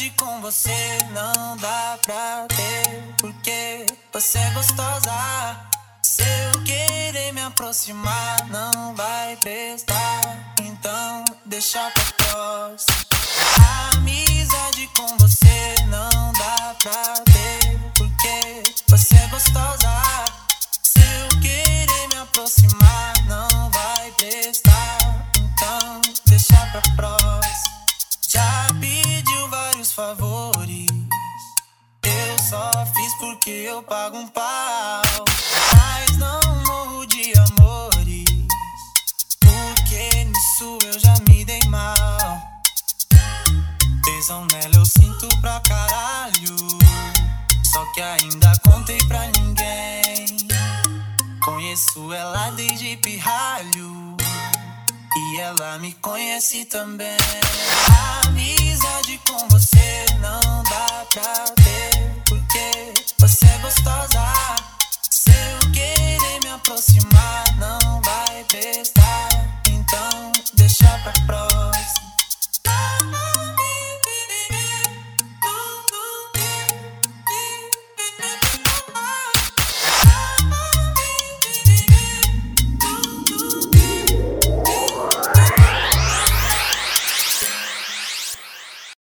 Amizade com você não dá pra ter, porque você é gostosa. Se eu querer me aproximar, não vai prestar. Então deixa pra próxima. Amizade com você não dá pra ter, porque você é gostosa. Se eu querer me aproximar, não vai prestar. Então deixa pra próxima. Já pediu vários favores, eu só fiz porque eu pago um pau. Mas não morro de amores, porque nisso eu já me dei mal. Tesão nela eu sinto pra caralho, só que ainda contei pra ninguém. Conheço ela desde pirralho, e ela me conhece também. Amizade com você não dá pra ter, porque você é gostosa. Se eu querer me aproximar,